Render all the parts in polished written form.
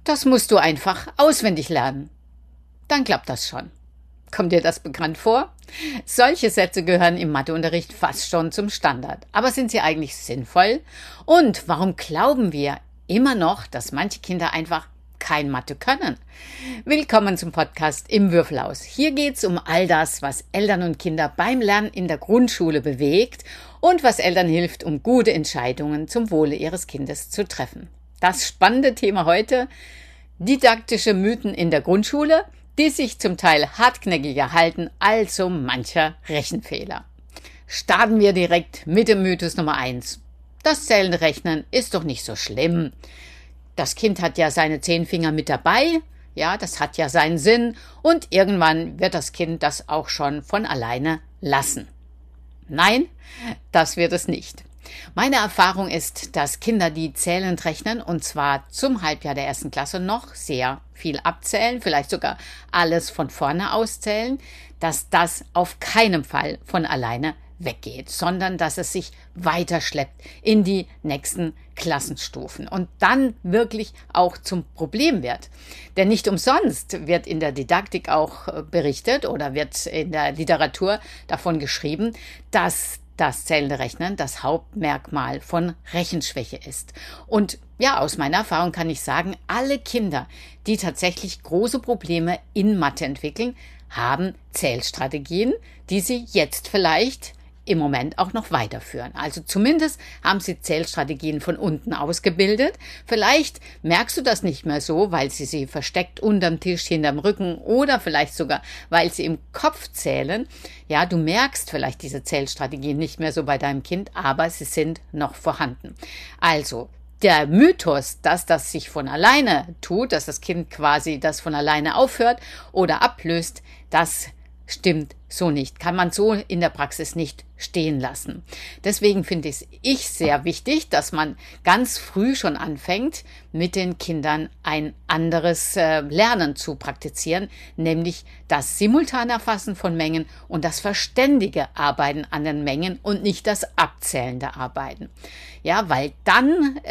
Das musst du einfach auswendig lernen. Dann klappt das schon. Kommt dir das bekannt vor? Solche Sätze gehören im Matheunterricht fast schon zum Standard. Aber sind sie eigentlich sinnvoll? Und warum glauben wir immer noch, dass manche Kinder einfach kein Mathe können? Willkommen zum Podcast im Würfelhaus. Hier geht's um all das, was Eltern und Kinder beim Lernen in der Grundschule bewegt und was Eltern hilft, um gute Entscheidungen zum Wohle ihres Kindes zu treffen. Das spannende Thema heute: didaktische Mythen in der Grundschule, die sich zum Teil hartnäckiger halten als so mancher Rechenfehler. Starten wir direkt mit dem Mythos Nummer 1. Das zählende Rechnen ist doch nicht so schlimm. Das Kind hat ja seine 10 Finger mit dabei, ja, das hat ja seinen Sinn und irgendwann wird das Kind das auch schon von alleine lassen. Nein, das wird es nicht. Meine Erfahrung ist, dass Kinder, die zählend rechnen, und zwar zum Halbjahr der 1. Klasse noch sehr viel abzählen, vielleicht sogar alles von vorne auszählen, dass das auf keinen Fall von alleine weggeht, sondern dass es sich weiterschleppt in die nächsten Klassenstufen und dann wirklich auch zum Problem wird. Denn nicht umsonst wird in der Didaktik auch berichtet oder wird in der Literatur davon geschrieben, dass das zählende Rechnen das Hauptmerkmal von Rechenschwäche ist. Und ja, aus meiner Erfahrung kann ich sagen, alle Kinder, die tatsächlich große Probleme in Mathe entwickeln, haben Zählstrategien, die sie jetzt vielleicht im Moment auch noch weiterführen. Also zumindest haben sie Zählstrategien von unten ausgebildet. Vielleicht merkst du das nicht mehr so, weil sie versteckt unterm Tisch, hinterm Rücken oder vielleicht sogar, weil sie im Kopf zählen. Ja, du merkst vielleicht diese Zählstrategien nicht mehr so bei deinem Kind, aber sie sind noch vorhanden. Also der Mythos, dass das sich von alleine tut, dass das Kind quasi das von alleine aufhört oder ablöst, das stimmt so nicht, kann man so in der Praxis nicht stehen lassen. Deswegen finde ich sehr wichtig, dass man ganz früh schon anfängt, mit den Kindern ein anderes Lernen zu praktizieren, nämlich das simultane Erfassen von Mengen und das verständige Arbeiten an den Mengen und nicht das abzählende Arbeiten. Ja, weil dann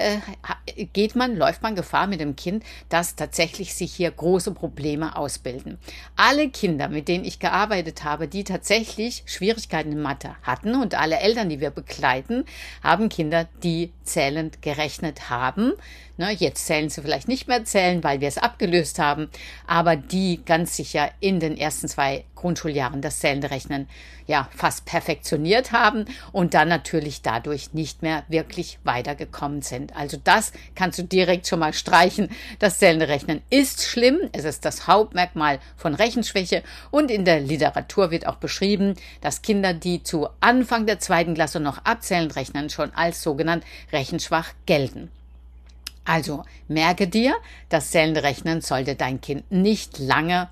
läuft man Gefahr mit dem Kind, dass tatsächlich sich hier große Probleme ausbilden. Alle Kinder, mit denen ich gearbeitet habe, die tatsächlich Schwierigkeiten in Mathe hatten, und alle Eltern, die wir begleiten, haben Kinder, die zählend gerechnet haben. Jetzt zählen sie vielleicht nicht mehr zählen, weil wir es abgelöst haben, aber die ganz sicher in den ersten 2 Grundschuljahren das zählende Rechnen ja fast perfektioniert haben und dann natürlich dadurch nicht mehr wirklich weitergekommen sind. Also das kannst du direkt schon mal streichen. Das zählende Rechnen ist schlimm. Es ist das Hauptmerkmal von Rechenschwäche und in der Literatur wird auch beschrieben, dass Kinder, die zu Anfang der 2. Klasse noch abzählend rechnen, schon als sogenannt rechenschwach gelten. Also merke dir, das zählende Rechnen sollte dein Kind nicht lange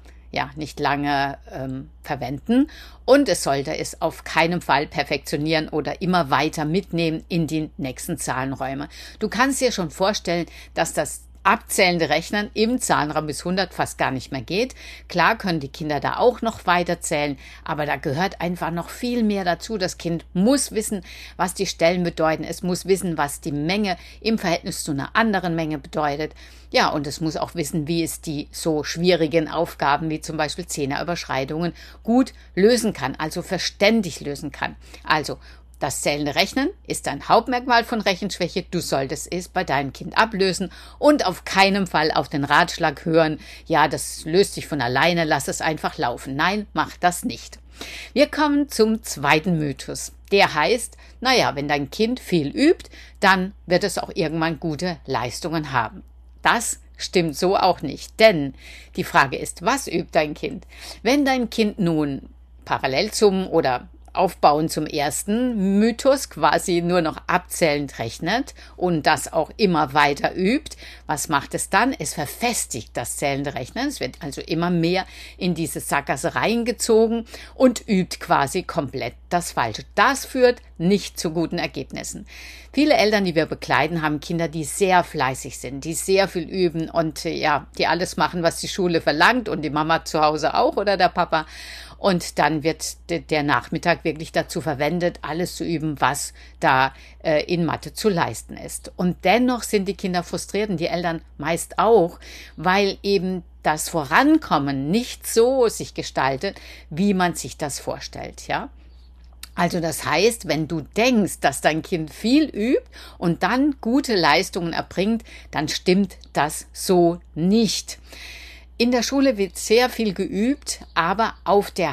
verwenden und es sollte es auf keinen Fall perfektionieren oder immer weiter mitnehmen in die nächsten Zahlenräume. Du kannst dir schon vorstellen, dass das abzählende Rechnen im Zahlenraum bis 100 fast gar nicht mehr geht. Klar können die Kinder da auch noch weiter zählen, aber da gehört einfach noch viel mehr dazu. Das Kind muss wissen, was die Stellen bedeuten. Es muss wissen, was die Menge im Verhältnis zu einer anderen Menge bedeutet. Ja, und es muss auch wissen, wie es die so schwierigen Aufgaben wie zum Beispiel Zehnerüberschreitungen gut lösen kann, also verständig lösen kann. Also das zählende Rechnen ist ein Hauptmerkmal von Rechenschwäche. Du solltest es bei deinem Kind ablösen und auf keinen Fall auf den Ratschlag hören, ja, das löst sich von alleine, lass es einfach laufen. Nein, mach das nicht. Wir kommen zum zweiten Mythos. Der heißt, wenn dein Kind viel übt, dann wird es auch irgendwann gute Leistungen haben. Das stimmt so auch nicht, denn die Frage ist, was übt dein Kind? Wenn dein Kind nun parallel zum oder aufbauen zum ersten Mythos quasi nur noch abzählend rechnet und das auch immer weiter übt, was macht es dann? Es verfestigt das zählende Rechnen, es wird also immer mehr in diese Sackgasse reingezogen und übt quasi komplett das Falsche. Das führt nicht zu guten Ergebnissen. Viele Eltern, die wir begleiten, haben Kinder, die sehr fleißig sind, die sehr viel üben und die alles machen, was die Schule verlangt und die Mama zu Hause auch oder der Papa. und dann wird der Nachmittag wirklich dazu verwendet, alles zu üben, was da in Mathe zu leisten ist. Und dennoch sind die Kinder frustriert und die Eltern meist auch, weil eben das Vorankommen nicht so sich gestaltet, wie man sich das vorstellt, ja. Also das heißt, wenn du denkst, dass dein Kind viel übt und dann gute Leistungen erbringt, dann stimmt das so nicht. In der Schule wird sehr viel geübt, aber auf der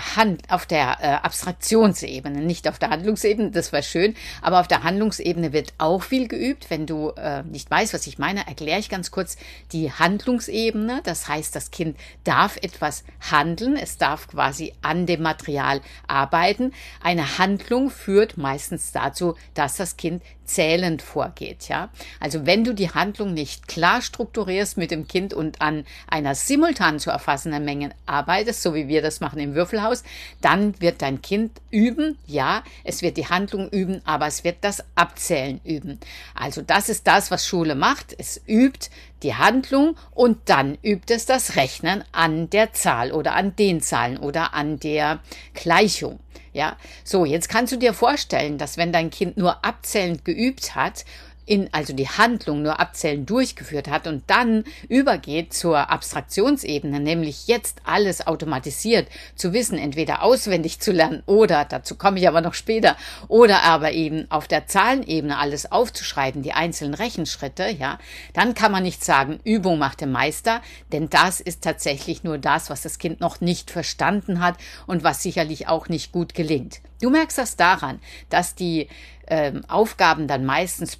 Abstraktionsebene, nicht auf der Handlungsebene, das war schön, aber auf der Handlungsebene wird auch viel geübt. Wenn du nicht weißt, was ich meine, erkläre ich ganz kurz die Handlungsebene. Das heißt, das Kind darf etwas handeln, es darf quasi an dem Material arbeiten. Eine Handlung führt meistens dazu, dass das Kind zählend vorgeht, ja. Also wenn du die Handlung nicht klar strukturierst mit dem Kind und an einer simultan zu erfassenden Menge arbeitest, so wie wir das machen im Würfelhaus, dann wird dein Kind üben, ja, es wird die Handlung üben, aber es wird das Abzählen üben. Also das ist das, was Schule macht. Es übt die Handlung und dann übt es das Rechnen an der Zahl oder an den Zahlen oder an der Gleichung. Ja, so, jetzt kannst du dir vorstellen, dass wenn dein Kind nur abzählend geübt hat, also die Handlung nur abzählend durchgeführt hat und dann übergeht zur Abstraktionsebene, nämlich jetzt alles automatisiert zu wissen, entweder auswendig zu lernen oder, dazu komme ich aber noch später, oder aber eben auf der Zahlenebene alles aufzuschreiben, die einzelnen Rechenschritte, ja, dann kann man nicht sagen, Übung macht den Meister, denn das ist tatsächlich nur das, was das Kind noch nicht verstanden hat und was sicherlich auch nicht gut gelingt. Du merkst das daran, dass die Aufgaben dann meistens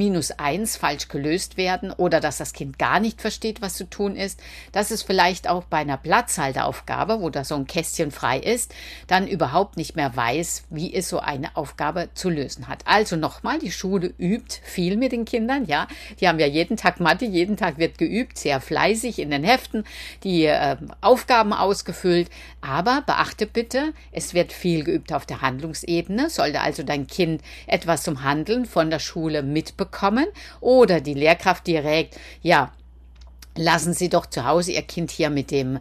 +/-1 falsch gelöst werden oder dass das Kind gar nicht versteht, was zu tun ist, dass es vielleicht auch bei einer Platzhalteraufgabe, wo da so ein Kästchen frei ist, dann überhaupt nicht mehr weiß, wie es so eine Aufgabe zu lösen hat. Also nochmal, die Schule übt viel mit den Kindern, ja, die haben ja jeden Tag Mathe, jeden Tag wird geübt, sehr fleißig in den Heften, die Aufgaben ausgefüllt, aber beachte bitte, es wird viel geübt auf der Handlungsebene, sollte also dein Kind etwas zum Handeln von der Schule mitbekommen oder die Lehrkraft direkt, ja, lassen Sie doch zu Hause Ihr Kind hier mit der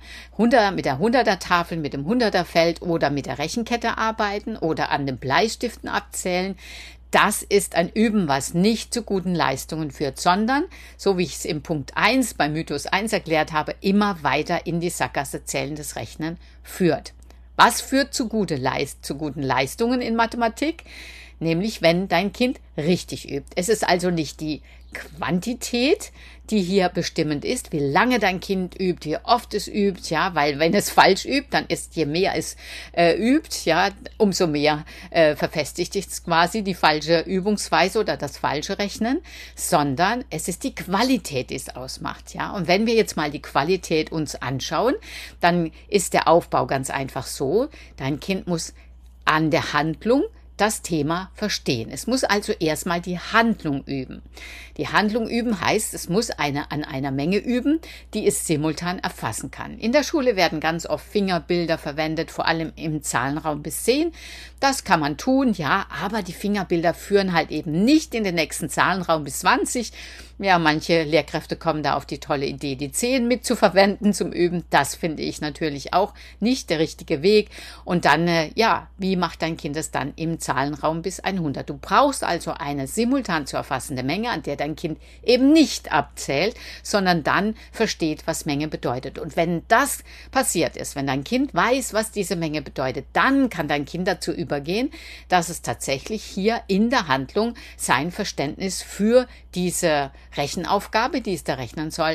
100er-Tafel, mit dem 100er-Feld oder mit der Rechenkette arbeiten oder an den Bleistiften abzählen. Das ist ein Üben, was nicht zu guten Leistungen führt, sondern, so wie ich es im Punkt 1 bei Mythos 1 erklärt habe, immer weiter in die Sackgasse zählendes Rechnen führt. Was führt zu guten Leistungen in Mathematik? Nämlich, wenn dein Kind richtig übt. Es ist also nicht die Quantität, die hier bestimmend ist, wie lange dein Kind übt, wie oft es übt, ja, weil wenn es falsch übt, dann ist, je mehr es übt, ja, umso mehr verfestigt es quasi die falsche Übungsweise oder das falsche Rechnen, sondern es ist die Qualität, die es ausmacht, ja. Und wenn wir jetzt mal die Qualität uns anschauen, dann ist der Aufbau ganz einfach so, dein Kind muss an der Handlung das Thema verstehen. Es muss also erstmal die Handlung üben. Die Handlung üben heißt, es muss an einer Menge üben, die es simultan erfassen kann. In der Schule werden ganz oft Fingerbilder verwendet, vor allem im Zahlenraum bis 10. Das kann man tun, ja, aber die Fingerbilder führen halt eben nicht in den nächsten Zahlenraum bis 20. Ja, manche Lehrkräfte kommen da auf die tolle Idee, die 10 mitzuverwenden zum Üben. Das finde ich natürlich auch nicht der richtige Weg. Und dann, ja, wie macht dein Kind es dann im Zahlenraum bis 100? Du brauchst also eine simultan zu erfassende Menge, an der dein Kind eben nicht abzählt, sondern dann versteht, was Menge bedeutet. Und wenn das passiert ist, wenn dein Kind weiß, was diese Menge bedeutet, dann kann dein Kind dazu übergehen, dass es tatsächlich hier in der Handlung sein Verständnis für diese Rechenaufgabe, die es da rechnen soll,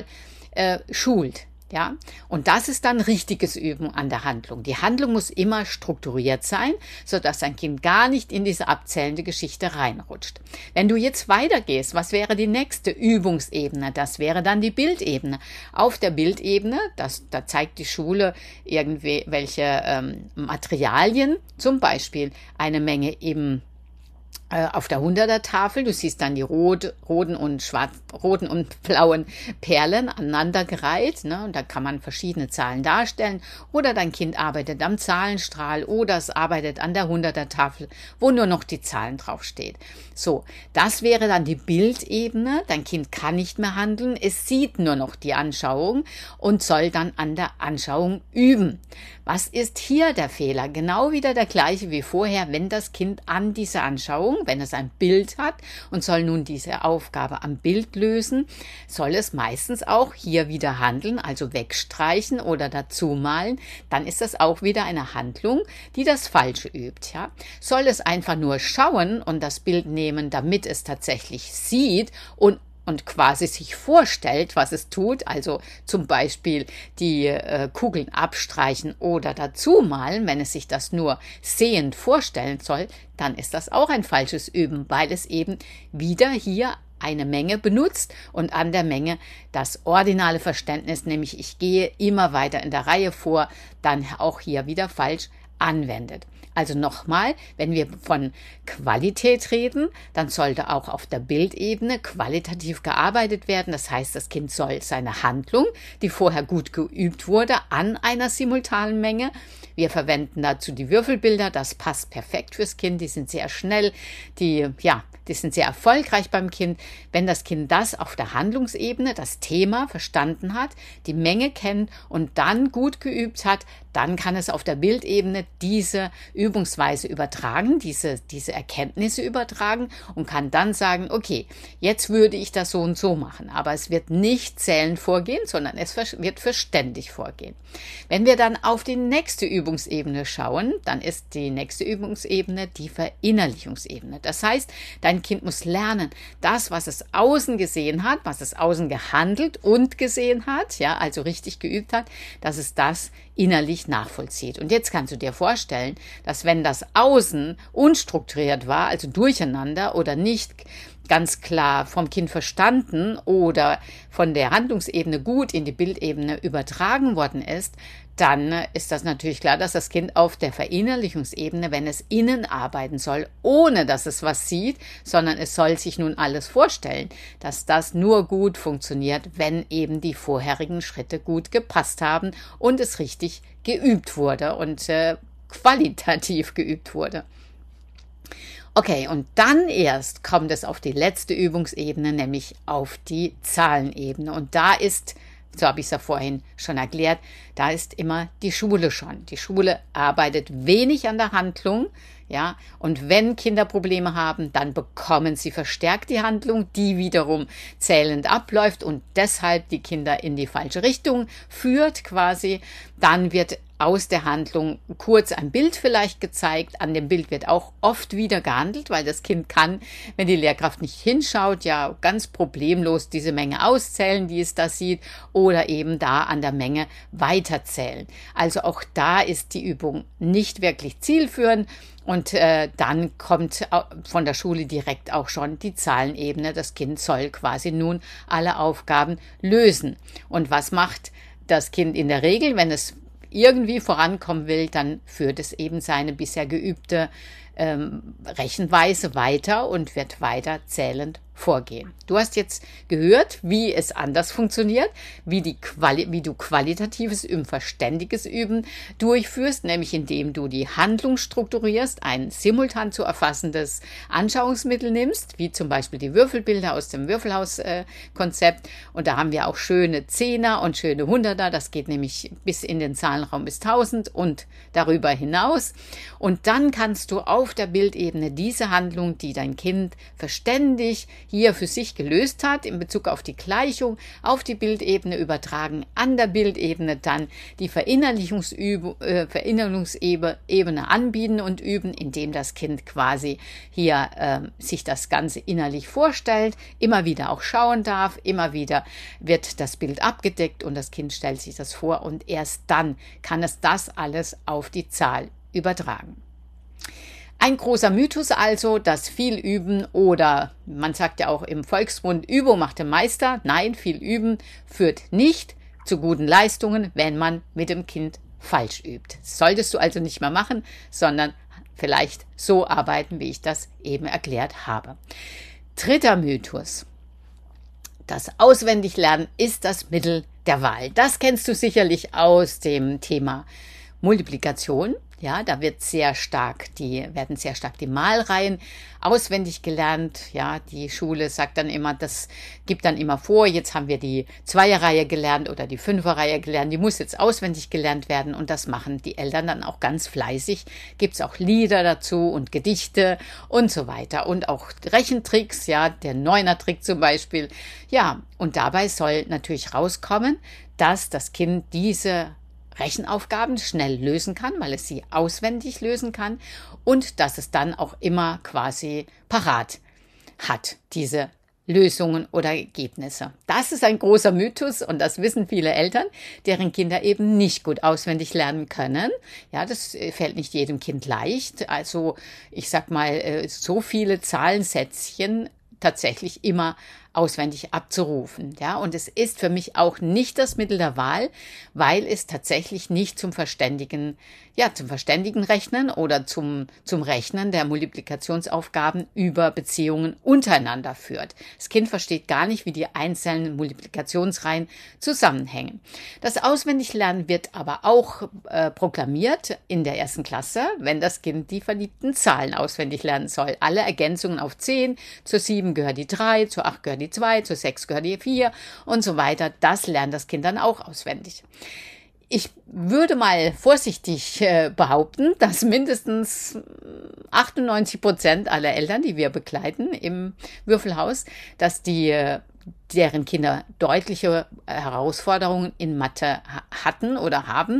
schult. Ja, und das ist dann richtiges Üben an der Handlung. Die Handlung muss immer strukturiert sein, sodass ein Kind gar nicht in diese abzählende Geschichte reinrutscht. Wenn du jetzt weitergehst, was wäre die nächste Übungsebene? Das wäre dann die Bildebene. Auf der Bildebene, da zeigt die Schule irgendwelche Materialien, zum Beispiel eine Menge im auf der 100er-Tafel. Du siehst dann die roten und blauen Perlen aneinandergereiht, ne? Und da kann man verschiedene Zahlen darstellen. Oder dein Kind arbeitet am Zahlenstrahl oder es arbeitet an der 100er-Tafel, wo nur noch die Zahlen draufsteht. So, das wäre dann die Bildebene. Dein Kind kann nicht mehr handeln. Es sieht nur noch die Anschauung und soll dann an der Anschauung üben. Was ist hier der Fehler? Genau wieder der gleiche wie vorher, wenn das Kind an dieser Anschauung, wenn es ein Bild hat und soll nun diese Aufgabe am Bild lösen, soll es meistens auch hier wieder handeln, also wegstreichen oder dazu malen, dann ist das auch wieder eine Handlung, die das Falsche übt. Ja? Soll es einfach nur schauen und das Bild nehmen, damit es tatsächlich sieht und quasi sich vorstellt, was es tut, also zum Beispiel die Kugeln abstreichen oder dazu malen, wenn es sich das nur sehend vorstellen soll, dann ist das auch ein falsches Üben, weil es eben wieder hier eine Menge benutzt und an der Menge das ordinale Verständnis, nämlich ich gehe immer weiter in der Reihe vor, dann auch hier wieder falsch anwendet. Also nochmal, wenn wir von Qualität reden, dann sollte auch auf der Bildebene qualitativ gearbeitet werden. Das heißt, das Kind soll seine Handlung, die vorher gut geübt wurde, an einer simultanen Menge. Wir verwenden dazu die Würfelbilder, das passt perfekt fürs Kind, die sind sehr schnell, die sind sehr erfolgreich beim Kind. Wenn das Kind das auf der Handlungsebene, das Thema verstanden hat, die Menge kennt und dann gut geübt hat, dann kann es auf der Bildebene diese Übungsweise übertragen, diese Erkenntnisse übertragen und kann dann sagen, okay, jetzt würde ich das so und so machen. Aber es wird nicht zählend vorgehen, sondern es wird verständig vorgehen. Wenn wir dann auf die nächste Übungsebene schauen, dann ist die nächste Übungsebene die Verinnerlichungsebene. Das heißt, dein Kind muss lernen, das, was es außen gesehen hat, was es außen gehandelt und gesehen hat, ja, also richtig geübt hat, dass es das innerlich nachvollzieht. Und jetzt kannst du dir vorstellen, dass wenn das Außen unstrukturiert war, also durcheinander oder nicht ganz klar vom Kind verstanden oder von der Handlungsebene gut in die Bildebene übertragen worden ist, dann ist das natürlich klar, dass das Kind auf der Verinnerlichungsebene, wenn es innen arbeiten soll, ohne dass es was sieht, sondern es soll sich nun alles vorstellen, dass das nur gut funktioniert, wenn eben die vorherigen Schritte gut gepasst haben und es richtig geübt wurde und qualitativ geübt wurde. Okay, und dann erst kommt es auf die letzte Übungsebene, nämlich auf die Zahlenebene. Und da ist, so habe ich es ja vorhin schon erklärt, da ist immer die Schule schon. Die Schule arbeitet wenig an der Handlung, ja, und wenn Kinder Probleme haben, dann bekommen sie verstärkt die Handlung, die wiederum zählend abläuft und deshalb die Kinder in die falsche Richtung führt quasi. Dann wird aus der Handlung kurz ein Bild vielleicht gezeigt. An dem Bild wird auch oft wieder gehandelt, weil das Kind kann, wenn die Lehrkraft nicht hinschaut, ja ganz problemlos diese Menge auszählen, die es da sieht, oder eben da an der Menge weiterzählen. Also auch da ist die Übung nicht wirklich zielführend. Und dann kommt von der Schule direkt auch schon die Zahlenebene. Das Kind soll quasi nun alle Aufgaben lösen. Und was macht das Kind in der Regel, wenn es irgendwie vorankommen will, dann führt es eben seine bisher geübte Rechenweise weiter und wird weiter zählend vorgehen. Du hast jetzt gehört, wie es anders funktioniert, wie du qualitatives Üben, verständiges Üben durchführst, nämlich indem du die Handlung strukturierst, ein simultan zu erfassendes Anschauungsmittel nimmst, wie zum Beispiel die Würfelbilder aus dem Würfelhaus-Konzept. Und da haben wir auch schöne Zehner und schöne Hunderter. Das geht nämlich bis in den Zahlenraum bis 1000 und darüber hinaus. Und dann kannst du auf der Bildebene diese Handlung, die dein Kind verständig hier für sich gelöst hat, in Bezug auf die Gleichung, auf die Bildebene übertragen, an der Bildebene dann die Verinnerlichungsebene anbieten und üben, indem das Kind quasi hier sich das Ganze innerlich vorstellt, immer wieder auch schauen darf, immer wieder wird das Bild abgedeckt und das Kind stellt sich das vor und erst dann kann es das alles auf die Zahl übertragen. Ein großer Mythos also, dass viel Üben oder man sagt ja auch im Volksmund, Übung macht den Meister. Nein, viel Üben führt nicht zu guten Leistungen, wenn man mit dem Kind falsch übt. Das solltest du also nicht mehr machen, sondern vielleicht so arbeiten, wie ich das eben erklärt habe. Dritter Mythos. Das Auswendiglernen ist das Mittel der Wahl. Das kennst du sicherlich aus dem Thema Multiplikation. Ja, da werden sehr stark die Malreihen auswendig gelernt. Ja, die Schule sagt dann immer, das gibt dann immer vor, jetzt haben wir die Zweierreihe gelernt oder die Fünferreihe gelernt, die muss jetzt auswendig gelernt werden und das machen die Eltern dann auch ganz fleißig. Gibt's auch Lieder dazu und Gedichte und so weiter und auch Rechentricks, ja, der Neuner-Trick zum Beispiel. Ja, und dabei soll natürlich rauskommen, dass das Kind diese Rechenaufgaben schnell lösen kann, weil es sie auswendig lösen kann und dass es dann auch immer quasi parat hat, diese Lösungen oder Ergebnisse. Das ist ein großer Mythos und das wissen viele Eltern, deren Kinder eben nicht gut auswendig lernen können. Ja, das fällt nicht jedem Kind leicht. Also ich sag mal, so viele Zahlensätzchen tatsächlich immer auswendig abzurufen. Ja, und es ist für mich auch nicht das Mittel der Wahl, weil es tatsächlich nicht zum verständigen Rechnen oder zum Rechnen der Multiplikationsaufgaben über Beziehungen untereinander führt. Das Kind versteht gar nicht, wie die einzelnen Multiplikationsreihen zusammenhängen. Das Auswendiglernen wird aber auch proklamiert in der 1. Klasse, wenn das Kind die verliebten Zahlen auswendig lernen soll. Alle Ergänzungen auf 10, zur 7 gehört die 3, zur 8 gehört die 2, zur 6 gehört die 4 und so weiter. Das lernt das Kind dann auch auswendig. Ich würde mal vorsichtig behaupten, dass mindestens 98% aller Eltern, die wir begleiten im Würfelhaus, dass deren Kinder deutliche Herausforderungen in Mathe hatten oder haben,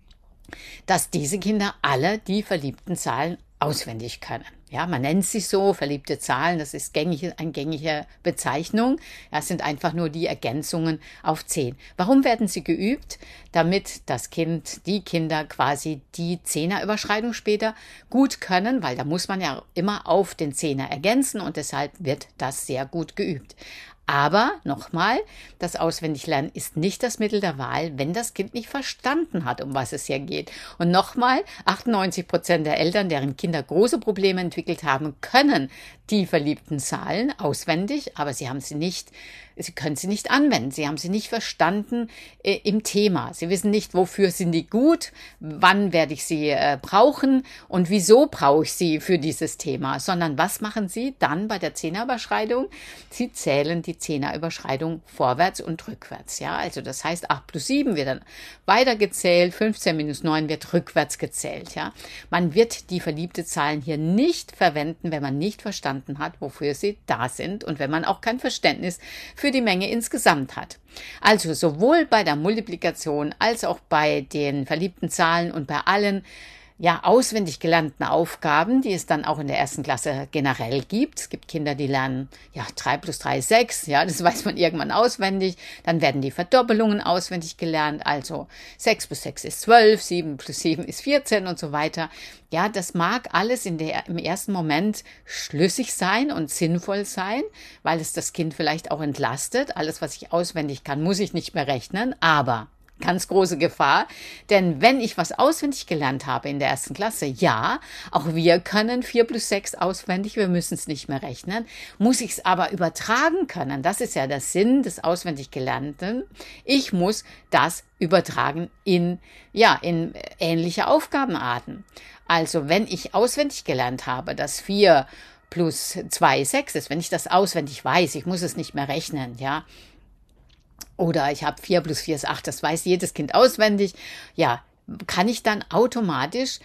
dass diese Kinder alle die verliebten Zahlen auswendig können. Ja, man nennt sie so, verliebte Zahlen, das ist eine gängige Bezeichnung. Ja, es sind einfach nur die Ergänzungen auf 10. Warum werden sie geübt? Damit die Kinder quasi die Zehnerüberschreitung später gut können, weil da muss man ja immer auf den Zehner ergänzen und deshalb wird das sehr gut geübt. Aber nochmal, das Auswendiglernen ist nicht das Mittel der Wahl, wenn das Kind nicht verstanden hat, um was es hier geht. Und nochmal, 98% der Eltern, deren Kinder große Probleme entwickelt haben, können die verliebten Zahlen auswendig, aber sie können sie nicht anwenden. Sie haben sie nicht verstanden im Thema. Sie wissen nicht, wofür sind die gut, wann werde ich sie brauchen und wieso brauche ich sie für dieses Thema, sondern was machen sie dann bei der Zehnerüberschreitung? Sie zählen die Zehnerüberschreitung vorwärts und rückwärts. Ja, also das heißt, 8 plus 7 wird dann weitergezählt, 15 minus 9 wird rückwärts gezählt. Ja, man wird die verliebte Zahlen hier nicht verwenden, wenn man nicht verstanden hat, wofür sie da sind und wenn man auch kein Verständnis für die Menge insgesamt hat. Also sowohl bei der Multiplikation als auch bei den verliebten Zahlen und bei allen auswendig gelernten Aufgaben, die es dann auch in der 1. Klasse generell gibt. Es gibt Kinder, die lernen 3 plus 3 ist 6, ja, das weiß man irgendwann auswendig. Dann werden die Verdoppelungen auswendig gelernt, also 6 plus 6 ist 12, 7 plus 7 ist 14 und so weiter. Ja, das mag alles im ersten Moment schlüssig sein und sinnvoll sein, weil es das Kind vielleicht auch entlastet. Alles, was ich auswendig kann, muss ich nicht mehr rechnen, aber ganz große Gefahr, denn wenn ich was auswendig gelernt habe in der 1. Klasse, ja, auch wir können 4 plus 6 auswendig, wir müssen es nicht mehr rechnen, muss ich es aber übertragen können. Das ist ja der Sinn des auswendig Gelernten. Ich muss das übertragen in ähnliche Aufgabenarten. Also wenn ich auswendig gelernt habe, dass 4 plus 2 6 ist, wenn ich das auswendig weiß, ich muss es nicht mehr rechnen, ja, oder ich habe 4 plus 4 ist 8, das weiß jedes Kind auswendig. Ja, kann ich dann automatisch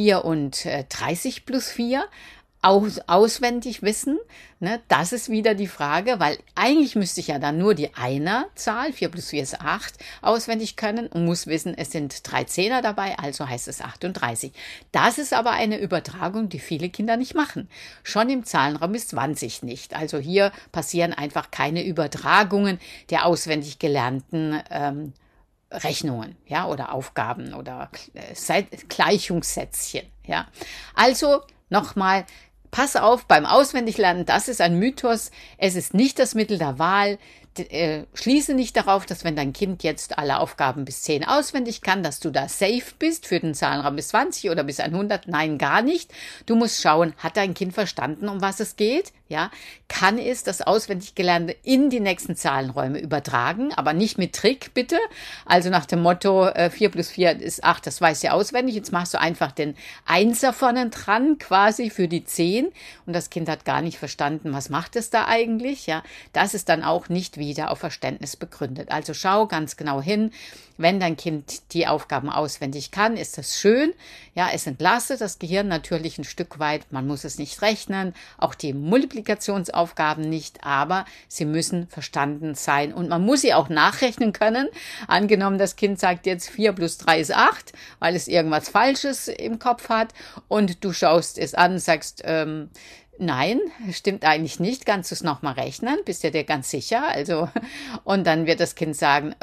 34 plus 4 auswendig wissen? Ne, das ist wieder die Frage, weil eigentlich müsste ich ja dann nur die Einerzahl, 4 plus 4 ist 8, auswendig können und muss wissen, es sind 3 Zehner dabei, also heißt es 38. Das ist aber eine Übertragung, die viele Kinder nicht machen. Schon im Zahlenraum ist 20 nicht. Also hier passieren einfach keine Übertragungen der auswendig gelernten Rechnungen, ja, oder Aufgaben oder Gleichungssätzchen, ja. Also nochmal, pass auf beim Auswendiglernen, das ist ein Mythos. Es ist nicht das Mittel der Wahl. Schließe nicht darauf, dass wenn dein Kind jetzt alle Aufgaben bis 10 auswendig kann, dass du da safe bist für den Zahlenraum bis 20 oder bis 100. Nein, gar nicht. Du musst schauen, hat dein Kind verstanden, um was es geht? Ja, kann es das auswendig Gelernte in die nächsten Zahlenräume übertragen, aber nicht mit Trick, bitte. Also nach dem Motto, 4 plus 4 ist 8, das weiß sie auswendig. Jetzt machst du einfach den Einser vorne dran, quasi für die 10. Und das Kind hat gar nicht verstanden, was macht es da eigentlich? Ja, das ist dann auch nicht wieder auf Verständnis begründet. Also schau ganz genau hin. Wenn dein Kind die Aufgaben auswendig kann, ist das schön. Ja, es entlastet das Gehirn natürlich ein Stück weit. Man muss es nicht rechnen, auch die Multiplikationsaufgaben nicht, aber sie müssen verstanden sein. Und man muss sie auch nachrechnen können. Angenommen, das Kind sagt jetzt 4 plus 3 ist 8, weil es irgendwas Falsches im Kopf hat. Und du schaust es an und sagst, nein, stimmt eigentlich nicht. Kannst du es nochmal rechnen? Bist du dir ganz sicher? Also, und dann wird das Kind sagen,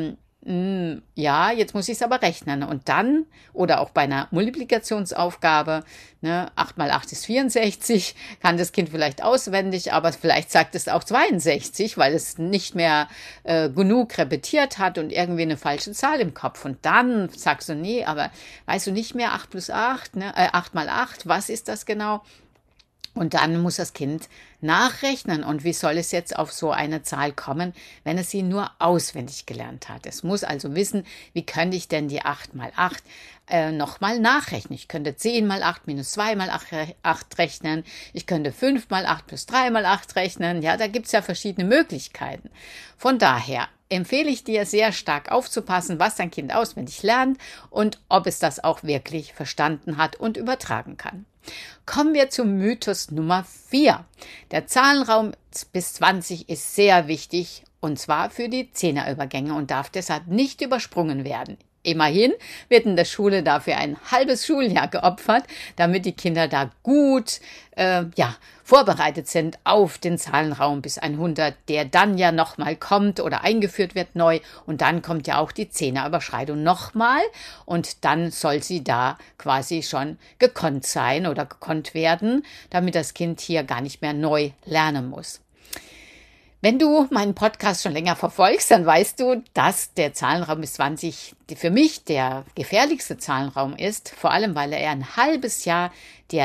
ja, jetzt muss ich es aber rechnen. Und dann, oder auch bei einer Multiplikationsaufgabe, ne, 8 mal 8 ist 64, kann das Kind vielleicht auswendig, aber vielleicht sagt es auch 62, weil es nicht mehr genug repetiert hat und irgendwie eine falsche Zahl im Kopf. Und dann sagst du, nee, aber weißt du nicht mehr 8 plus 8, ne, 8 mal 8, was ist das genau? Und dann muss das Kind nachrechnen. Und wie soll es jetzt auf so eine Zahl kommen, wenn es sie nur auswendig gelernt hat? Es muss also wissen, wie könnte ich denn die 8 mal 8 nochmal nachrechnen? Ich könnte 10 mal 8 minus 2 mal 8 rechnen. Ich könnte 5 mal 8 plus 3 mal 8 rechnen. Ja, da gibt es ja verschiedene Möglichkeiten. Von daher empfehle ich dir sehr stark aufzupassen, was dein Kind auswendig lernt und ob es das auch wirklich verstanden hat und übertragen kann. Kommen wir zum Mythos Nummer 4. Der Zahlenraum bis 20 ist sehr wichtig, und zwar für die Zehnerübergänge und darf deshalb nicht übersprungen werden. Immerhin wird in der Schule dafür ein halbes Schuljahr geopfert, damit die Kinder da gut vorbereitet sind auf den Zahlenraum bis 100, der dann ja nochmal kommt oder eingeführt wird neu. Und dann kommt ja auch die Zehnerüberschreitung nochmal und dann soll sie da quasi schon gekonnt sein oder gekonnt werden, damit das Kind hier gar nicht mehr neu lernen muss. Wenn du meinen Podcast schon länger verfolgst, dann weißt du, dass der Zahlenraum bis 20 für mich der gefährlichste Zahlenraum ist, vor allem weil er ein halbes Jahr der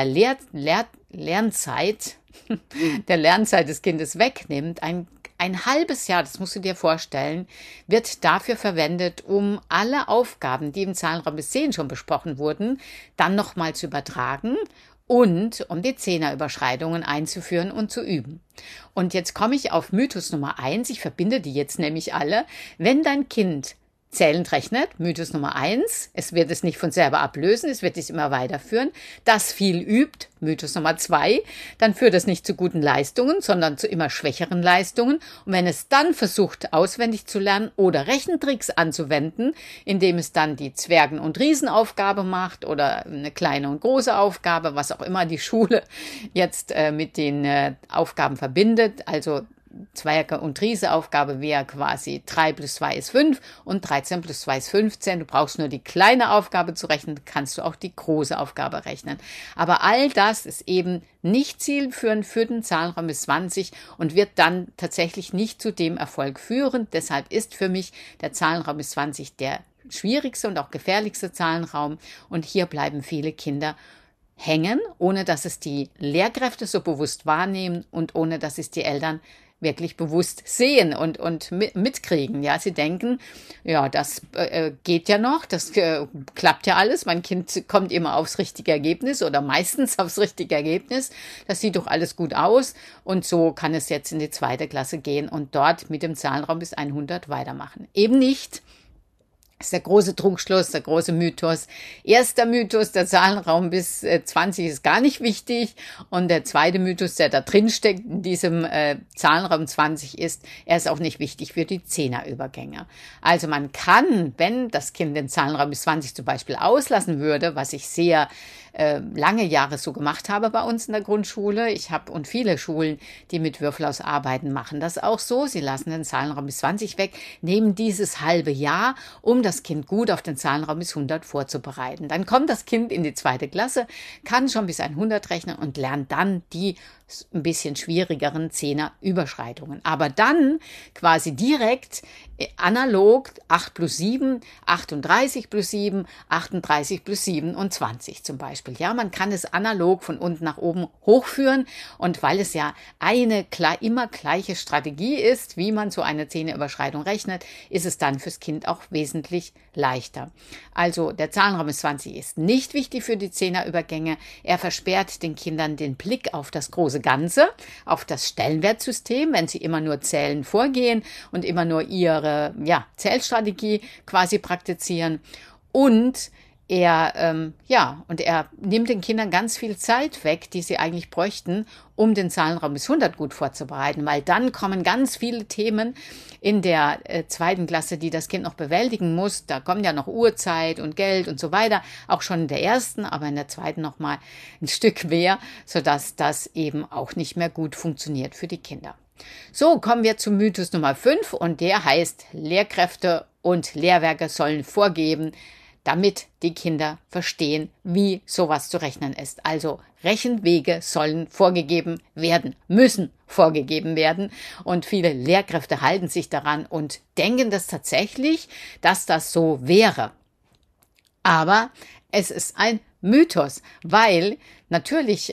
Lernzeit des Kindes wegnimmt. Ein halbes Jahr, das musst du dir vorstellen, wird dafür verwendet, um alle Aufgaben, die im Zahlenraum bis 10 schon besprochen wurden, dann nochmal zu übertragen und um die Zehnerüberschreitungen einzuführen und zu üben. Und jetzt komme ich auf Mythos Nummer 1. Ich verbinde die jetzt nämlich alle. Wenn dein Kind zählend rechnet, Mythos Nummer 1, es wird es nicht von selber ablösen, es wird es immer weiterführen, das viel übt, Mythos Nummer 2, dann führt es nicht zu guten Leistungen, sondern zu immer schwächeren Leistungen. Und wenn es dann versucht, auswendig zu lernen oder Rechentricks anzuwenden, indem es dann die Zwergen- und Riesenaufgabe macht oder eine kleine und große Aufgabe, was auch immer die Schule jetzt mit den Aufgaben verbindet, also Zwerge- und Riese-Aufgabe wäre quasi 3 plus 2 ist 5 und 13 plus 2 ist 15. Du brauchst nur die kleine Aufgabe zu rechnen, kannst du auch die große Aufgabe rechnen. Aber all das ist eben nicht zielführend für den Zahlenraum bis 20 und wird dann tatsächlich nicht zu dem Erfolg führen. Deshalb ist für mich der Zahlenraum bis 20 der schwierigste und auch gefährlichste Zahlenraum. Und hier bleiben viele Kinder hängen, ohne dass es die Lehrkräfte so bewusst wahrnehmen und ohne dass es die Eltern wirklich bewusst sehen und mitkriegen. Ja, sie denken, ja, das geht ja noch, das klappt ja alles, mein Kind kommt immer aufs richtige Ergebnis oder meistens aufs richtige Ergebnis, das sieht doch alles gut aus und so kann es jetzt in die 2. Klasse gehen und dort mit dem Zahlenraum bis 100 weitermachen. Eben nicht. Das ist der große Trugschluss, der große Mythos. Erster Mythos, der Zahlenraum bis 20 ist gar nicht wichtig. Und der zweite Mythos, der da drin steckt, in diesem Zahlenraum 20 ist, er ist auch nicht wichtig für die Zehnerübergänge. Also man kann, wenn das Kind den Zahlenraum bis 20 zum Beispiel auslassen würde, was ich sehr lange Jahre so gemacht habe bei uns in der Grundschule. Ich habe und viele Schulen, die mit Würfelaus arbeiten, machen das auch so. Sie lassen den Zahlenraum bis 20 weg, nehmen dieses halbe Jahr, um das Kind gut auf den Zahlenraum bis 100 vorzubereiten. Dann kommt das Kind in die 2. Klasse, kann schon bis 100 rechnen und lernt dann die ein bisschen schwierigeren Zehnerüberschreitungen. Aber dann quasi direkt analog 8 plus 7, 38 plus 7, 38 plus 27 zum Beispiel. Ja, man kann es analog von unten nach oben hochführen und weil es ja eine immer gleiche Strategie ist, wie man so eine Zehnerüberschreitung rechnet, ist es dann fürs Kind auch wesentlich leichter. Also der Zahlenraum ist 20 ist nicht wichtig für die Zehnerübergänge. Er versperrt den Kindern den Blick auf das große Ganze, auf das Stellenwertsystem, wenn sie immer nur zählen vorgehen und immer nur ihre Zählstrategie quasi praktizieren. Und er nimmt den Kindern ganz viel Zeit weg, die sie eigentlich bräuchten, um den Zahlenraum bis 100 gut vorzubereiten, weil dann kommen ganz viele Themen in der zweiten Klasse, die das Kind noch bewältigen muss. Da kommen ja noch Uhrzeit und Geld und so weiter, auch schon in der ersten, aber in der zweiten noch mal ein Stück mehr, sodass das eben auch nicht mehr gut funktioniert für die Kinder. So, kommen wir zum Mythos Nummer 5 und der heißt, Lehrkräfte und Lehrwerke sollen vorgeben, damit die Kinder verstehen, wie sowas zu rechnen ist. Also Rechenwege sollen vorgegeben werden, müssen vorgegeben werden. Und viele Lehrkräfte halten sich daran und denken das tatsächlich, dass das so wäre. Aber es ist ein Mythos, weil natürlich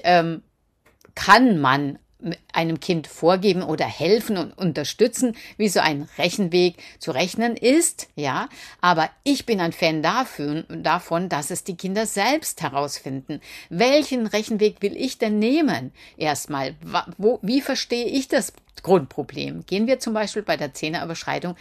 kann man einem Kind vorgeben oder helfen und unterstützen, wie so ein Rechenweg zu rechnen ist, ja. Aber ich bin ein Fan davon, dass es die Kinder selbst herausfinden. Welchen Rechenweg will ich denn nehmen? Erstmal, wie verstehe ich das Grundproblem? Gehen wir zum Beispiel bei der Zehnerüberschreitung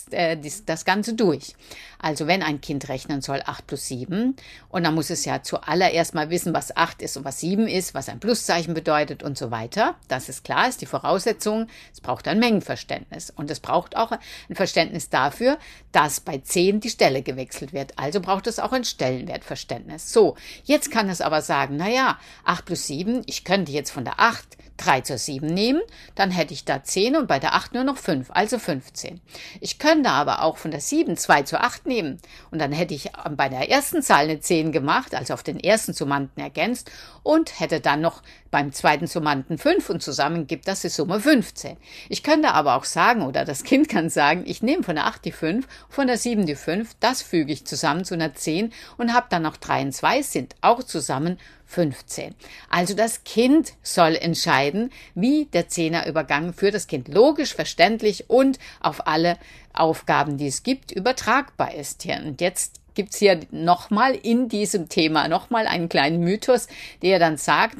das Ganze durch. Also wenn ein Kind rechnen soll 8 plus 7 und dann muss es ja zuallererst mal wissen, was 8 ist und was 7 ist, was ein Pluszeichen bedeutet und so weiter. Das ist klar, ist die Voraussetzung. Es braucht ein Mengenverständnis und es braucht auch ein Verständnis dafür, dass bei 10 die Stelle gewechselt wird. Also braucht es auch ein Stellenwertverständnis. So, jetzt kann es aber sagen, 8 plus 7, ich könnte jetzt von der 8 3 zur 7 nehmen, dann hätte ich da 10 und bei der 8 nur noch 5, also 15. Ich könnte aber auch von der 7 2 zur 8 nehmen und dann hätte ich bei der ersten Zahl eine 10 gemacht, also auf den ersten Summanden ergänzt und hätte dann noch beim zweiten Summanden 5 und zusammen gibt das die Summe 15. Ich könnte aber auch sagen, oder das Kind kann sagen, ich nehme von der 8 die 5, von der 7 die 5, das füge ich zusammen zu einer 10 und habe dann noch 3 und 2, sind auch zusammen 15. Also das Kind soll entscheiden, wie der Zehnerübergang für das Kind logisch, verständlich und auf alle Aufgaben, die es gibt, übertragbar ist. Und jetzt gibt es hier nochmal in diesem Thema nochmal einen kleinen Mythos, der dann sagt,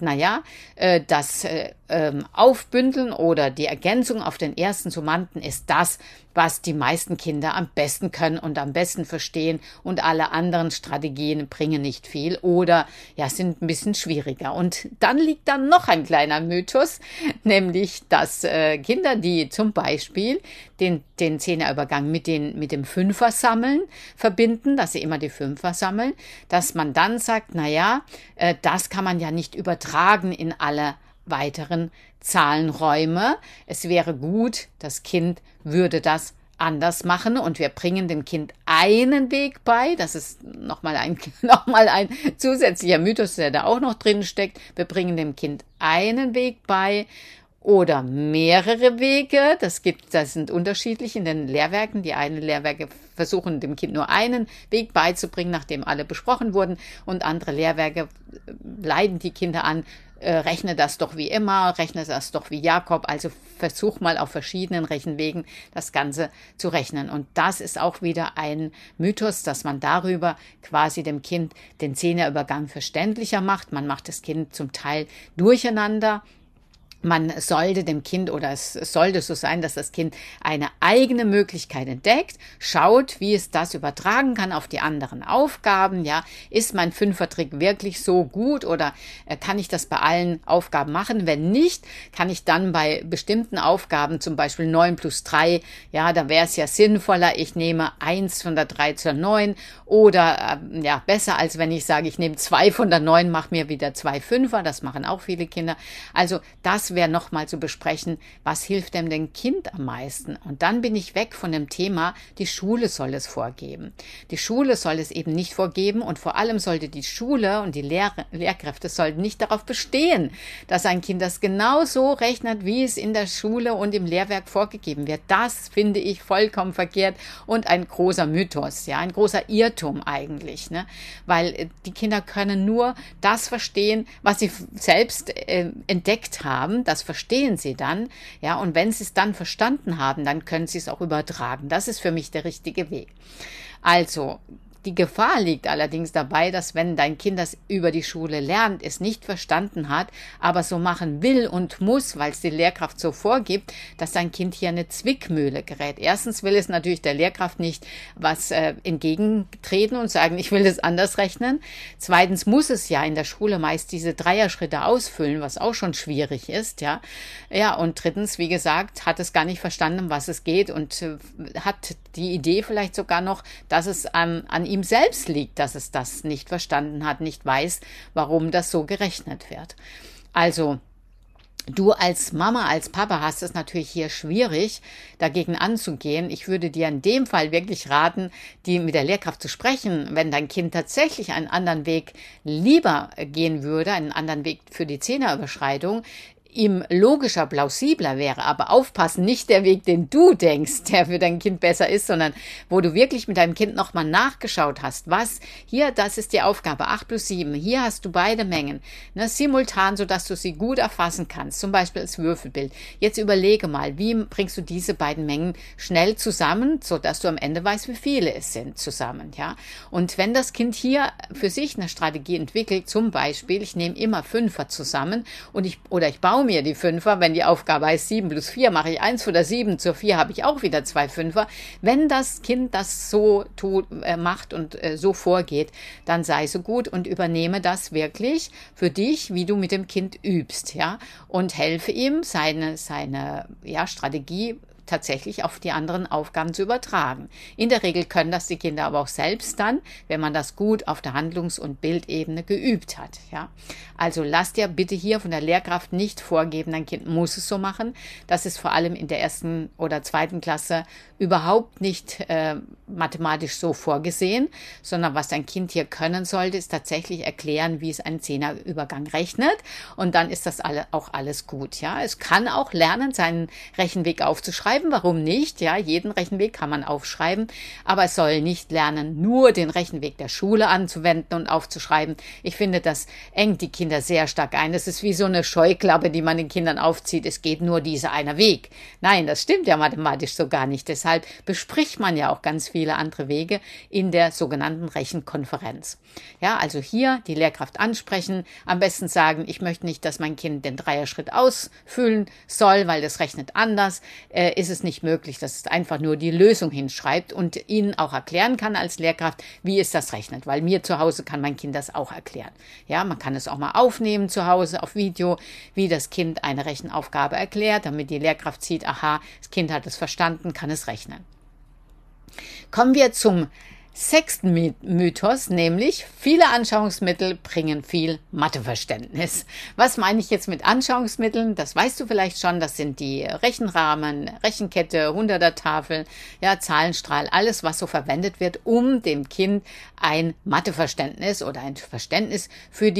das Aufbündeln oder die Ergänzung auf den ersten Summanden ist das, was die meisten Kinder am besten können und am besten verstehen und alle anderen Strategien bringen nicht viel oder sind ein bisschen schwieriger. Und dann liegt dann noch ein kleiner Mythos, nämlich, dass Kinder, die zum Beispiel den Zehnerübergang mit dem Fünfer sammeln verbinden, dass sie immer die Fünfer sammeln, dass man dann sagt, das kann man ja nicht übertragen in alle weiteren Zahlenräume. Es wäre gut, das Kind würde das anders machen und wir bringen dem Kind einen Weg bei. Das ist nochmal ein zusätzlicher Mythos, der da auch noch drin steckt. Wir bringen dem Kind einen Weg bei oder mehrere Wege. Das sind unterschiedlich in den Lehrwerken. Die einen Lehrwerke versuchen dem Kind nur einen Weg beizubringen, nachdem alle besprochen wurden, und andere Lehrwerke leiten die Kinder an, rechne das doch wie immer, rechne das doch wie Jakob, also versuch mal auf verschiedenen Rechenwegen das Ganze zu rechnen. Und das ist auch wieder ein Mythos, dass man darüber quasi dem Kind den Zehnerübergang verständlicher macht. Man macht das Kind zum Teil durcheinander. Man sollte dem Kind, oder es sollte so sein, dass das Kind eine eigene Möglichkeit entdeckt, schaut, wie es das übertragen kann auf die anderen Aufgaben. Ja, ist mein Fünfertrick wirklich so gut oder kann ich das bei allen Aufgaben machen? Wenn nicht, kann ich dann bei bestimmten Aufgaben, zum Beispiel 9 plus 3, da wäre es ja sinnvoller, ich nehme 1 von der 3 zur 9 oder besser, als wenn ich sage, ich nehme 2 von der 9, mache mir wieder 2 Fünfer, das machen auch viele Kinder. Also das das wäre nochmal zu besprechen, was hilft dem Kind am meisten. Und dann bin ich weg von dem Thema, die Schule soll es vorgeben. Die Schule soll es eben nicht vorgeben und vor allem sollte die Schule und die Lehrkräfte sollten nicht darauf bestehen, dass ein Kind das genauso rechnet, wie es in der Schule und im Lehrwerk vorgegeben wird. Das finde ich vollkommen verkehrt und ein großer Mythos, ja, ein großer Irrtum eigentlich, ne? Weil die Kinder können nur das verstehen, was sie selbst entdeckt haben, das verstehen sie dann, ja, und wenn sie es dann verstanden haben, dann können sie es auch übertragen. Das ist für mich der richtige Weg. Also, die Gefahr liegt allerdings dabei, dass wenn dein Kind das über die Schule lernt, es nicht verstanden hat, aber so machen will und muss, weil es die Lehrkraft so vorgibt, dass dein Kind hier eine Zwickmühle gerät. Erstens will es natürlich der Lehrkraft nicht was entgegentreten und sagen, ich will es anders rechnen. Zweitens muss es ja in der Schule meist diese Dreierschritte ausfüllen, was auch schon schwierig ist, ja. Ja, und drittens, wie gesagt, hat es gar nicht verstanden, um was es geht und hat die Idee vielleicht sogar noch, dass es an ihm selbst liegt, dass es das nicht verstanden hat, nicht weiß, warum das so gerechnet wird. Also, du als Mama, als Papa hast es natürlich hier schwierig, dagegen anzugehen. Ich würde dir in dem Fall wirklich raten, mit der Lehrkraft zu sprechen, wenn dein Kind tatsächlich einen anderen Weg lieber gehen würde, einen anderen Weg für die Zehnerüberschreitung, ihm logischer, plausibler wäre, aber aufpassen, nicht der Weg, den du denkst, der für dein Kind besser ist, sondern wo du wirklich mit deinem Kind nochmal nachgeschaut hast, was, hier, das ist die Aufgabe, 8+7, hier hast du beide Mengen, ne, simultan, sodass du sie gut erfassen kannst, zum Beispiel als Würfelbild. Jetzt überlege mal, wie bringst du diese beiden Mengen schnell zusammen, sodass du am Ende weißt, wie viele es sind zusammen, ja. Und wenn das Kind hier für sich eine Strategie entwickelt, zum Beispiel, ich nehme immer Fünfer zusammen und ich baue mir die Fünfer, wenn die Aufgabe heißt 7+4, mache ich 1 oder 7 zur 4, habe ich auch wieder 2 Fünfer. Wenn das Kind das so macht und so vorgeht, dann sei so gut und übernehme das wirklich für dich, wie du mit dem Kind übst, ja, und helfe ihm, seine Strategie tatsächlich auf die anderen Aufgaben zu übertragen. In der Regel können das die Kinder aber auch selbst dann, wenn man das gut auf der Handlungs- und Bildebene geübt hat. Ja? Also lass dir bitte hier von der Lehrkraft nicht vorgeben, dein Kind muss es so machen. Das ist vor allem in der 1. oder 2. Klasse überhaupt nicht mathematisch so vorgesehen, sondern was dein Kind hier können sollte, ist tatsächlich erklären, wie es einen Zehnerübergang rechnet und dann ist das auch alles gut. Ja? Es kann auch lernen, seinen Rechenweg aufzuschreiben. Warum nicht? Ja, jeden Rechenweg kann man aufschreiben, aber es soll nicht lernen, nur den Rechenweg der Schule anzuwenden und aufzuschreiben. Ich finde, das engt die Kinder sehr stark ein. Das ist wie so eine Scheuklappe, die man den Kindern aufzieht. Es geht nur dieser eine Weg. Nein, das stimmt ja mathematisch so gar nicht. Deshalb bespricht man ja auch ganz viele andere Wege in der sogenannten Rechenkonferenz. Ja, also hier die Lehrkraft ansprechen, am besten sagen, ich möchte nicht, dass mein Kind den Dreierschritt ausfüllen soll, weil das rechnet anders. Ist es nicht möglich, dass es einfach nur die Lösung hinschreibt und ihnen auch erklären kann als Lehrkraft, wie es das rechnet, weil mir zu Hause kann mein Kind das auch erklären. Ja, man kann es auch mal aufnehmen zu Hause auf Video, wie das Kind eine Rechenaufgabe erklärt, damit die Lehrkraft sieht, aha, das Kind hat es verstanden, kann es rechnen. Kommen wir zum 6. Mythos, nämlich viele Anschauungsmittel bringen viel Matheverständnis. Was meine ich jetzt mit Anschauungsmitteln? Das weißt du vielleicht schon, das sind die Rechenrahmen, Rechenkette, 100er-Tafel, ja, Zahlenstrahl, alles, was so verwendet wird, um dem Kind ein Matheverständnis oder ein Verständnis für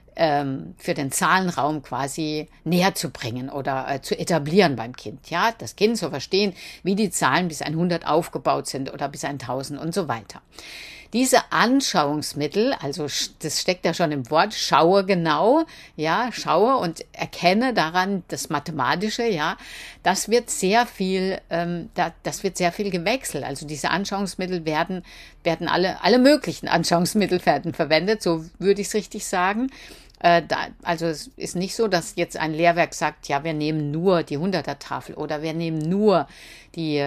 den Zahlenraum quasi näher zu bringen oder zu etablieren beim Kind. Ja, das Kind zu verstehen, wie die Zahlen bis 100 aufgebaut sind oder bis 1000 und so weiter. Diese Anschauungsmittel, also das steckt ja schon im Wort, schaue genau, ja, schaue und erkenne daran das Mathematische, ja, das wird sehr viel gewechselt. Also diese Anschauungsmittel werden alle möglichen Anschauungsmittel werden verwendet, so würde ich es richtig sagen. Also es ist nicht so, dass jetzt ein Lehrwerk sagt, ja, wir nehmen nur die 100er-Tafel oder wir nehmen nur die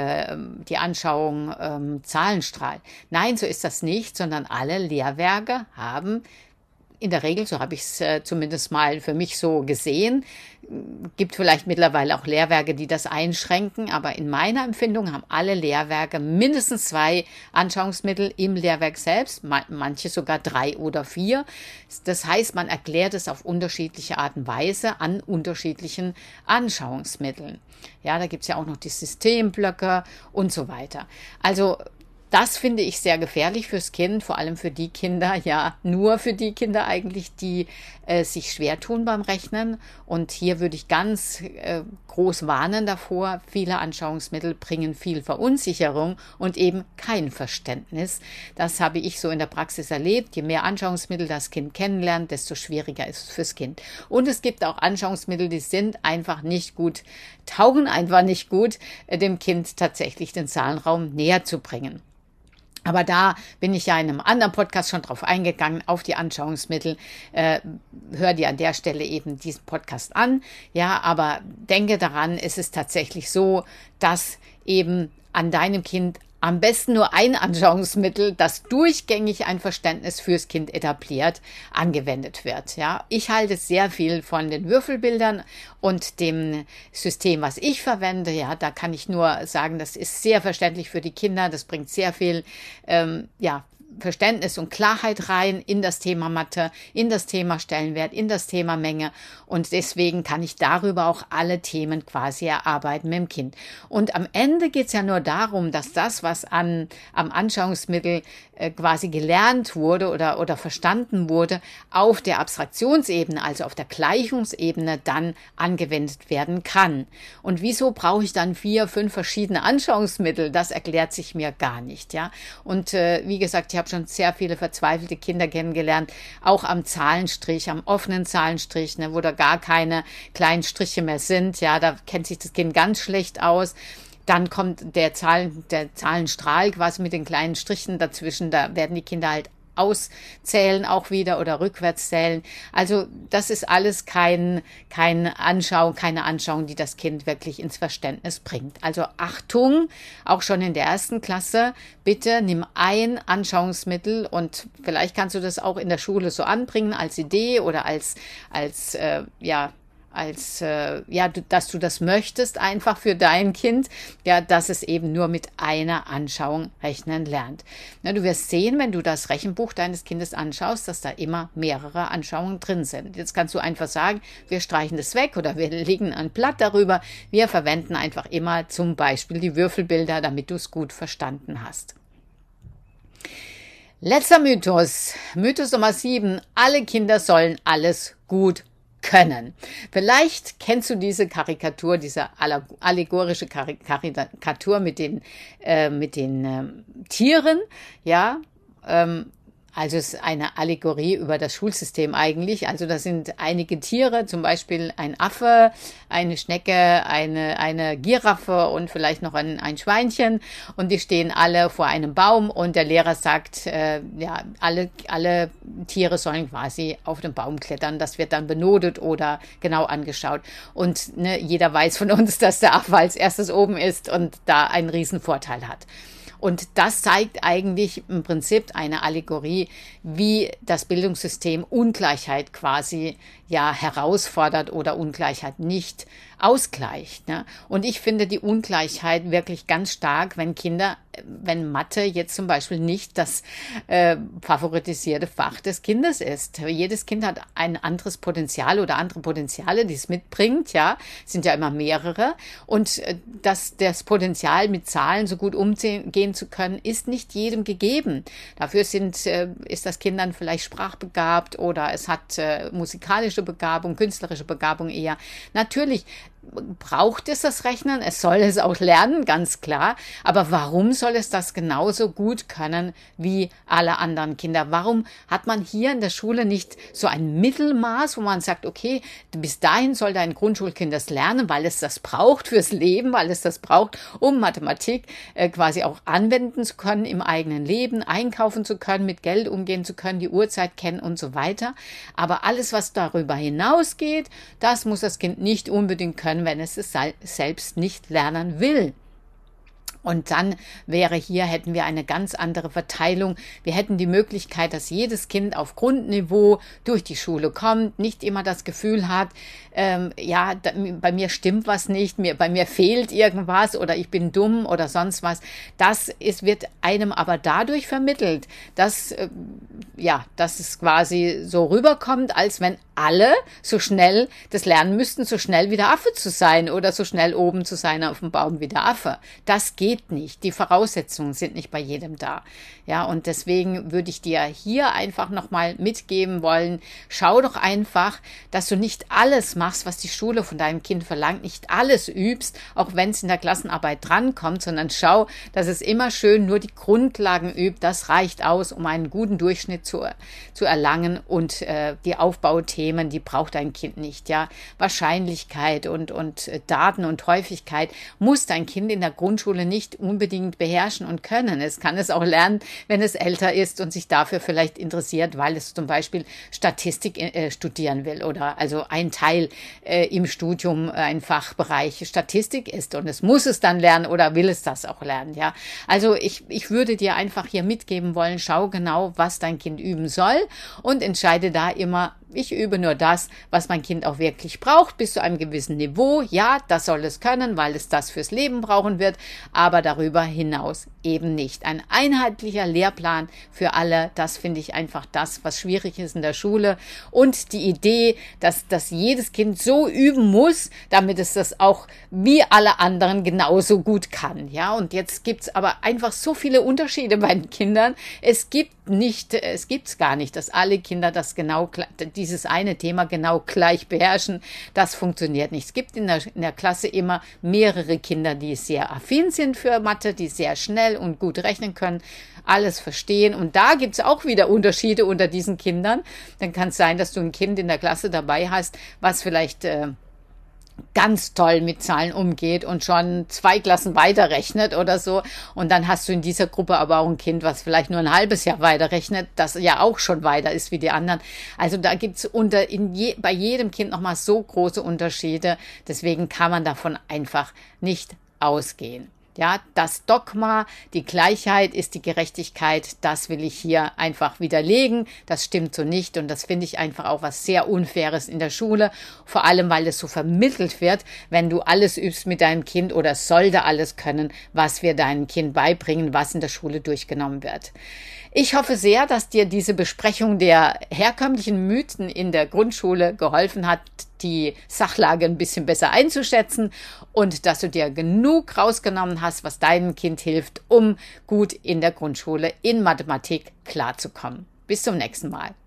Anschauung Zahlenstrahl. Nein, so ist das nicht, sondern alle Lehrwerke haben in der Regel, so habe ich es zumindest mal für mich so gesehen, gibt vielleicht mittlerweile auch Lehrwerke, die das einschränken, aber in meiner Empfindung haben alle Lehrwerke mindestens 2 Anschauungsmittel im Lehrwerk selbst, manche sogar 3 oder 4. Das heißt, man erklärt es auf unterschiedliche Art und Weise an unterschiedlichen Anschauungsmitteln. Ja, da gibt es ja auch noch die Systemblöcke und so weiter. Also das finde ich sehr gefährlich fürs Kind, vor allem für die Kinder, ja, nur für die Kinder eigentlich, die sich schwer tun beim Rechnen. Und hier würde ich ganz groß warnen davor. Viele Anschauungsmittel bringen viel Verunsicherung und eben kein Verständnis. Das habe ich so in der Praxis erlebt. Je mehr Anschauungsmittel das Kind kennenlernt, desto schwieriger ist es fürs Kind. Und es gibt auch Anschauungsmittel, die sind einfach nicht gut, taugen einfach nicht gut, dem Kind tatsächlich den Zahlenraum näher zu bringen. Aber da bin ich ja in einem anderen Podcast schon drauf eingegangen, auf die Anschauungsmittel. Hör dir an der Stelle eben diesen Podcast an. Ja, aber denke daran, es ist tatsächlich so, dass eben an deinem Kind am besten nur ein Anschauungsmittel, das durchgängig ein Verständnis fürs Kind etabliert, angewendet wird. Ja, ich halte sehr viel von den Würfelbildern und dem System, was ich verwende. Ja, da kann ich nur sagen, das ist sehr verständlich für die Kinder. Das bringt sehr viel, Verständnis und Klarheit rein in das Thema Mathe, in das Thema Stellenwert, in das Thema Menge. Und deswegen kann ich darüber auch alle Themen quasi erarbeiten mit dem Kind. Und am Ende geht es ja nur darum, dass das, was am Anschauungsmittel quasi gelernt wurde oder verstanden wurde, auf der Abstraktionsebene, also auf der Gleichungsebene dann angewendet werden kann. Und wieso brauche ich dann 4, 5 verschiedene Anschauungsmittel? Das erklärt sich mir gar nicht, ja. Und wie gesagt, ich habe schon sehr viele verzweifelte Kinder kennengelernt, auch am Zahlenstrich, am offenen Zahlenstrich, ne, wo da gar keine kleinen Striche mehr sind. Ja, da kennt sich das Kind ganz schlecht aus. Dann kommt der Zahlenstrahl quasi mit den kleinen Strichen dazwischen. Da werden die Kinder halt auszählen auch wieder oder rückwärts zählen. Also das ist alles keine Anschauung, die das Kind wirklich ins Verständnis bringt. Also Achtung, auch schon in der 1. Klasse, bitte nimm ein Anschauungsmittel und vielleicht kannst du das auch in der Schule so anbringen als Idee oder dass du das möchtest einfach für dein Kind, ja, dass es eben nur mit einer Anschauung rechnen lernt. Na, du wirst sehen, wenn du das Rechenbuch deines Kindes anschaust, dass da immer mehrere Anschauungen drin sind. Jetzt kannst du einfach sagen, wir streichen das weg oder wir legen ein Blatt darüber. Wir verwenden einfach immer zum Beispiel die Würfelbilder, damit du es gut verstanden hast. Letzter Mythos. Mythos Nummer 7. Alle Kinder sollen alles gut können. Vielleicht kennst du diese Karikatur, diese allegorische Karikatur mit den Tieren, ja, also es ist eine Allegorie über das Schulsystem eigentlich. Also da sind einige Tiere, zum Beispiel ein Affe, eine Schnecke, eine Giraffe und vielleicht noch ein Schweinchen. Und die stehen alle vor einem Baum und der Lehrer sagt, alle Tiere sollen quasi auf den Baum klettern. Das wird dann benotet oder genau angeschaut. Und jeder weiß von uns, dass der Affe als erstes oben ist und da einen riesen Vorteil hat. Und das zeigt eigentlich im Prinzip eine Allegorie, wie das Bildungssystem Ungleichheit quasi herausfordert oder Ungleichheit nicht ausgleicht. Ne? Und ich finde die Ungleichheit wirklich ganz stark, wenn Mathe jetzt zum Beispiel nicht das favoritisierte Fach des Kindes ist. Jedes Kind hat ein anderes Potenzial oder andere Potenziale, die es mitbringt, ja, sind ja immer mehrere. Und das Potenzial mit Zahlen so gut umgehen zu können, ist nicht jedem gegeben. Dafür ist das Kind dann vielleicht sprachbegabt oder es hat musikalische Begabung, künstlerische Begabung eher. Natürlich braucht es das Rechnen, es soll es auch lernen, ganz klar. Aber warum soll es das genauso gut können wie alle anderen Kinder? Warum hat man hier in der Schule nicht so ein Mittelmaß, wo man sagt, okay, bis dahin soll dein Grundschulkind das lernen, weil es das braucht fürs Leben, weil es das braucht, um Mathematik quasi auch anwenden zu können im eigenen Leben, einkaufen zu können, mit Geld umgehen zu können, die Uhrzeit kennen und so weiter. Aber alles, was darüber hinausgeht, das muss das Kind nicht unbedingt können, wenn es selbst nicht lernen will. Und dann hätten wir eine ganz andere Verteilung. Wir hätten die Möglichkeit, dass jedes Kind auf Grundniveau durch die Schule kommt, nicht immer das Gefühl hat, bei mir stimmt was nicht, bei mir fehlt irgendwas oder ich bin dumm oder sonst was. Wird einem aber dadurch vermittelt, dass es quasi so rüberkommt, als wenn alle so schnell das lernen müssten, so schnell wie der Affe zu sein oder so schnell oben zu sein auf dem Baum wie der Affe. Das geht nicht. Die Voraussetzungen sind nicht bei jedem da. Ja, und deswegen würde ich dir hier einfach nochmal mitgeben wollen, schau doch einfach, dass du nicht alles machst, was die Schule von deinem Kind verlangt, nicht alles übst, auch wenn es in der Klassenarbeit drankommt, sondern schau, dass es immer schön nur die Grundlagen übt. Das reicht aus, um einen guten Durchschnitt zu erlangen, und die Aufbauthemen, die braucht dein Kind nicht. Ja, Wahrscheinlichkeit und Daten und Häufigkeit muss dein Kind in der Grundschule nicht unbedingt beherrschen und können. Es kann es auch lernen, wenn es älter ist und sich dafür vielleicht interessiert, weil es zum Beispiel Statistik studieren will oder also ein Teil im Studium, ein Fachbereich Statistik ist, und es muss es dann lernen oder will es das auch lernen. Ja, also ich würde dir einfach hier mitgeben wollen, schau genau, was dein Kind üben soll, und entscheide da immer, ich übe nur das, was mein Kind auch wirklich braucht, bis zu einem gewissen Niveau. Ja, das soll es können, weil es das fürs Leben brauchen wird, aber darüber hinaus eben nicht. Ein einheitlicher Lehrplan für alle, das finde ich einfach das, was schwierig ist in der Schule. Und die Idee, dass jedes Kind so üben muss, damit es das auch wie alle anderen genauso gut kann. Ja, und jetzt gibt's aber einfach so viele Unterschiede bei den Kindern. Es gibt's gar nicht, dass alle Kinder dieses eine Thema genau gleich beherrschen. Das funktioniert nicht. Es gibt in der Klasse immer mehrere Kinder, die sehr affin sind für Mathe, die sehr schnell und gut rechnen können, alles verstehen. Und da gibt's auch wieder Unterschiede unter diesen Kindern. Dann kann es sein, dass du ein Kind in der Klasse dabei hast, was vielleicht ganz toll mit Zahlen umgeht und schon 2 Klassen weiterrechnet oder so. Und dann hast du in dieser Gruppe aber auch ein Kind, was vielleicht nur ein halbes Jahr weiterrechnet, das ja auch schon weiter ist wie die anderen. Also da gibt's bei jedem Kind nochmal so große Unterschiede. Deswegen kann man davon einfach nicht ausgehen. Ja, das Dogma, die Gleichheit ist die Gerechtigkeit, das will ich hier einfach widerlegen. Das stimmt so nicht, und das finde ich einfach auch was sehr Unfaires in der Schule. Vor allem, weil es so vermittelt wird, wenn du alles übst mit deinem Kind, oder es sollte alles können, was wir deinem Kind beibringen, was in der Schule durchgenommen wird. Ich hoffe sehr, dass dir diese Besprechung der herkömmlichen Mythen in der Grundschule geholfen hat, die Sachlage ein bisschen besser einzuschätzen, und dass du dir genug rausgenommen hast, was deinem Kind hilft, um gut in der Grundschule in Mathematik klarzukommen. Bis zum nächsten Mal.